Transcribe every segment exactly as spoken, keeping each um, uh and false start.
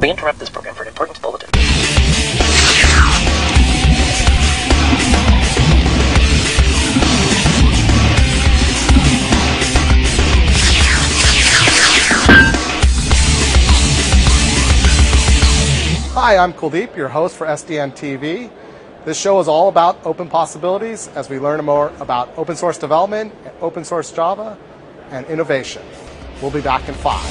We interrupt this program for an important bulletin. Hi, I'm Kuldeep, your host for S D N T V. This show is all about open possibilities as we learn more about open source development, open source Java, and innovation. We'll be back in five.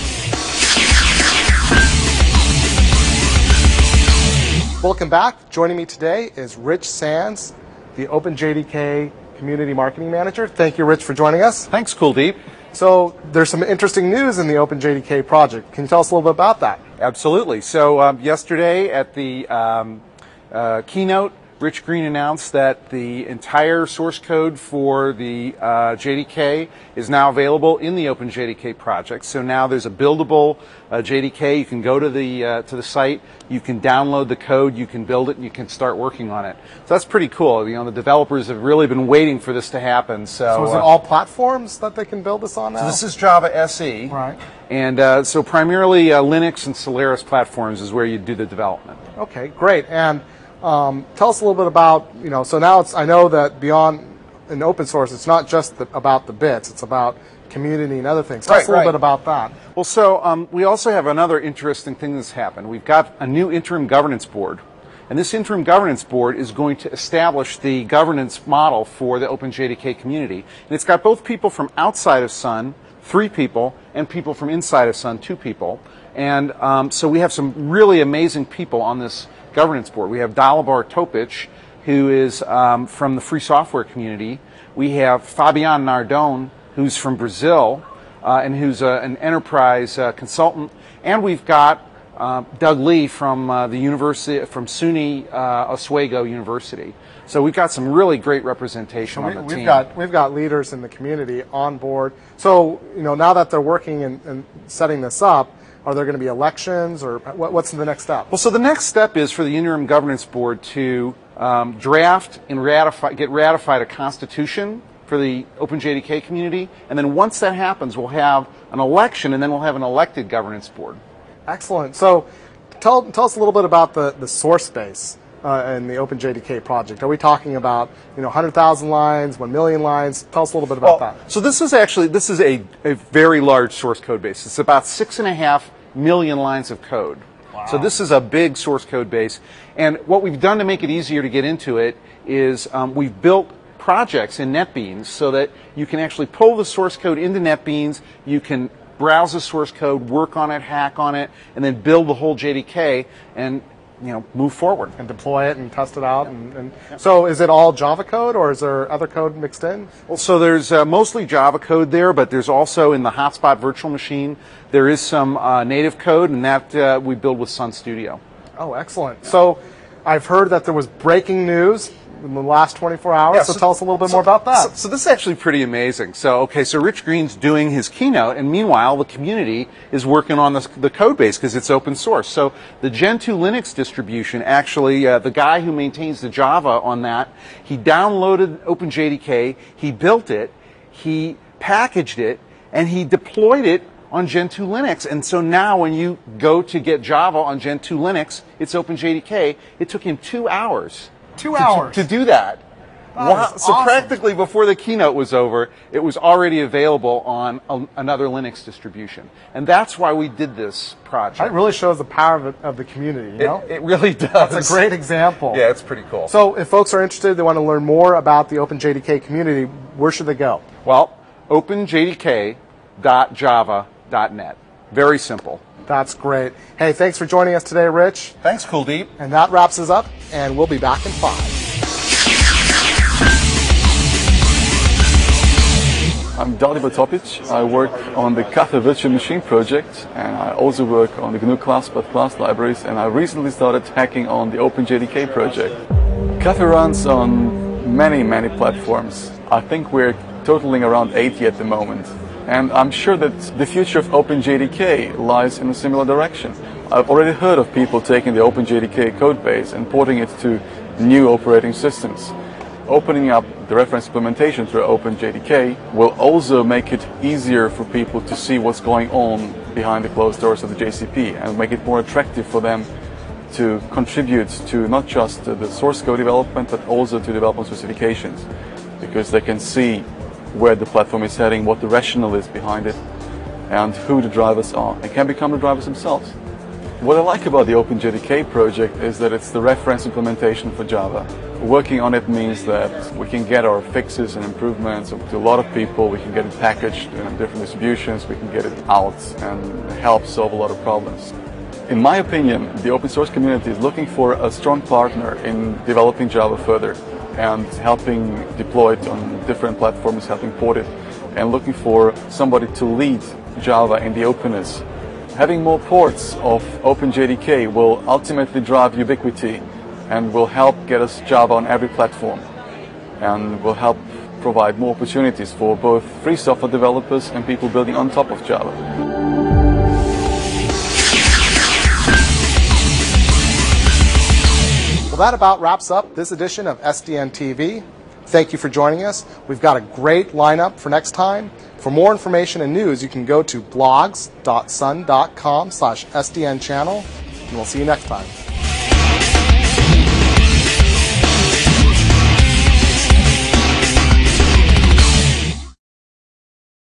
Welcome back. Joining me today is Rich Sands, the OpenJDK Community Marketing Manager. Thank you, Rich, for joining us. Thanks, Kuldeep. So there's some interesting news in the OpenJDK project. Can you tell us a little bit about that? Absolutely. So um, yesterday at the um, uh, keynote, Rich Green announced that the entire source code for the uh, J D K is now available in the OpenJDK project. So now there's a buildable uh, J D K. You can go to the uh, to the site, you can download the code, you can build it, and you can start working on it. So that's pretty cool. You know, the developers have really been waiting for this to happen. So, So is it uh, all platforms that they can build this on now? So this is Java S E, Right. And uh, so primarily uh, Linux and Solaris platforms is where you do the development. Okay, great. And um, tell us a little bit about, you know, so now it's, I know that beyond in open source, it's not just the, about the bits, it's about community and other things. Tell Right, us a little right. bit about that. Well, so um, we also have another interesting thing that's happened. We've got a new interim governance board. And this interim governance board is going to establish the governance model for the OpenJDK community. And it's got both people from outside of Sun, three people, and people from inside of Sun, two people. And um, so we have some really amazing people on this governance board. We have Dalibor Topic, who is um, from the free software community. We have Fabian Nardone, who's from Brazil, uh, and who's a, an enterprise uh, consultant. And we've got uh, Doug Lee from uh, the university, from SUNY uh, Oswego University. So we've got some really great representation We, on the we've team. got we've got leaders in the community on board. So, you know, now that they're working and, and setting this up, are there going to be elections, or what, what's the next step? Well, so the next step is for the interim governance board to um, draft and ratify, get ratified a constitution for the OpenJDK community, and then once that happens, we'll have an election, and then we'll have an elected governance board. Excellent. So, tell tell us a little bit about the the source base uh, in the OpenJDK project. Are we talking about, you know, one hundred thousand lines, one million lines? Tell us a little bit about Well, that. so this is actually this is a, a very large source code base. It's about six and a half million lines of code. Wow. So this is a big source code base. And what we've done to make it easier to get into it is um, we've built projects in NetBeans so that you can actually pull the source code into NetBeans, you can browse the source code, work on it, hack on it, and then build the whole J D K and, you know, move forward. And deploy it and test it out. And, and so is it all Java code, or is there other code mixed in? Well, so there's uh, mostly Java code there, but there's also in the Hotspot virtual machine, there is some uh, native code, and that uh, we build with Sun Studio. Oh, excellent. So I've heard that there was breaking news in the last twenty-four hours, Yeah, so, so- tell us a little bit so- more about that. So, so this is actually pretty amazing. So, okay, so Rich Green's doing his keynote, and meanwhile, the community is working on this, the code base because it's open source. So the Gentoo Linux distribution, actually, uh, the guy who maintains the Java on that, he downloaded OpenJDK, he built it, he packaged it, and he deployed it on Gentoo Linux. And so now when you go to get Java on Gentoo Linux, it's OpenJDK. It took him two hours. Two to- hours. To do that. That Wow. is So awesome. practically before the keynote was over, it was already available on a, another Linux distribution. And that's why we did this project. That really shows the power of, it, of the community, you know? it, it really does. That's a great example. Yeah, it's pretty cool. So if folks are interested, they want to learn more about the OpenJDK community, where should they go? Well, open J D K dot java dot net. Very simple. That's great. Hey, thanks for joining us today, Rich. Thanks, Kuldeep. And that wraps us up, and we'll be back in five. I'm Dalibor Topic. I work on the Kafka Virtual Machine project, and I also work on the G N U class but class libraries, and I recently started hacking on the OpenJDK project. Kafka runs on many, many platforms. I think we're totaling around eighty at the moment. And I'm sure that the future of OpenJDK lies in a similar direction. I've already heard of people taking the OpenJDK code base and porting it to new operating systems. Opening up the reference implementation through OpenJDK will also make it easier for people to see what's going on behind the closed doors of the J C P and make it more attractive for them to contribute to not just the source code development but also to development specifications, because they can see where the platform is heading, what the rationale is behind it, and who the drivers are, and can become the drivers themselves. What I like about the OpenJDK project is that it's the reference implementation for Java. Working on it means that we can get our fixes and improvements to a lot of people, we can get it packaged in different distributions, we can get it out and help solve a lot of problems. In my opinion, the open source community is looking for a strong partner in developing Java further and helping deploy it on different platforms, helping port it, and looking for somebody to lead Java in the openness. Having more ports of OpenJDK will ultimately drive ubiquity and will help get us Java on every platform, and will help provide more opportunities for both free software developers and people building on top of Java. Well, that about wraps up this edition of S D N T V. Thank you for joining us. We've got a great lineup for next time. For more information and news, you can go to blogs dot sun dot com slash S D N channel, and we'll see you next time.